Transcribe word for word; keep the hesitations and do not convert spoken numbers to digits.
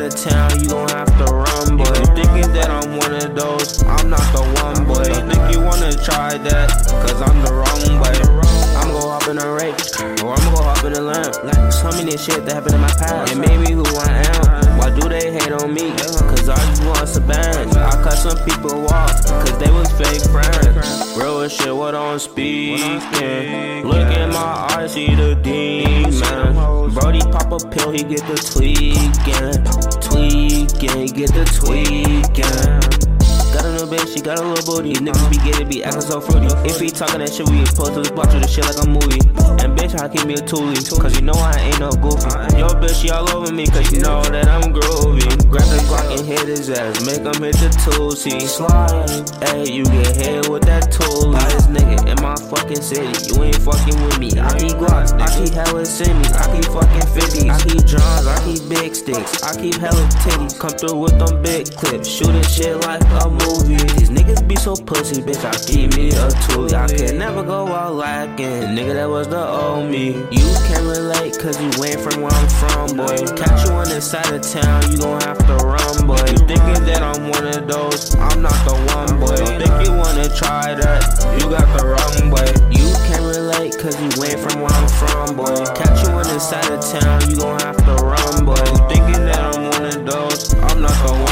of town, you gon' have to run, boy. You thinking that I'm one of those, I'm not the one, boy. You think you wanna try that, cause I'm the wrong boy. I'm gon' hop in a race, or I'm gon' hop in a lamp. So many shit that happened in my past, it made me who I am. Why do they hate on me? Cause I just want some bands. I cut some people off, cause they was fake friends. Real as shit, what I'm speaking. Look in my eyes, see the demon. Brody pop a pill, he get the tweaking. Tweaking, he get the tweaking. Got a little bitch, she got a little booty. These niggas be getting, be acting so fruity. If he talking that shit, we supposed to just watch this shit like a movie. And bitch, I keep me a toolie, cause you know I ain't no goofy. Yo bitch, she all over me, cause you know that I'm groovy. Grab the Glock and hit his ass, make him hit the tool. See, slide, ayy, you get hit with that tool. By this nigga in my fucking city, you ain't fucking with me. I keep Glocks, I keep hella semis, I keep fucking fifties. I keep drums, I keep big sticks, I keep hella titties. Come through with them big clips, shooting shit like a movie. These niggas be so pussy, bitch, I keep me a toolie. I could never go out lacking, nigga, that was the old me. You can't relate, cause you ain't from where I'm from, boy. Catch you on this side of town, you gon' have to run, boy. You thinking that I'm one of those, I'm not the one, boy. You think you wanna try that, you got the wrong, boy. You can't relate, cause you ain't from where I'm from, boy. Catch you on this side of town, you gon' have to run, boy. You thinking that I'm one of those, I'm not the one.